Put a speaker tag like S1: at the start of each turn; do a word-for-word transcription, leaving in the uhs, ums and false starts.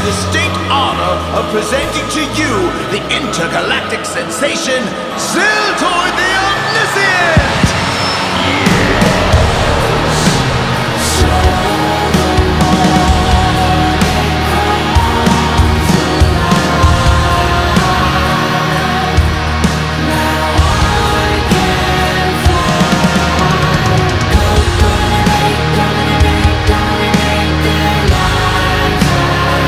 S1: distinct honor of presenting to you the intergalactic sensation, Ziltoid the Omniscient!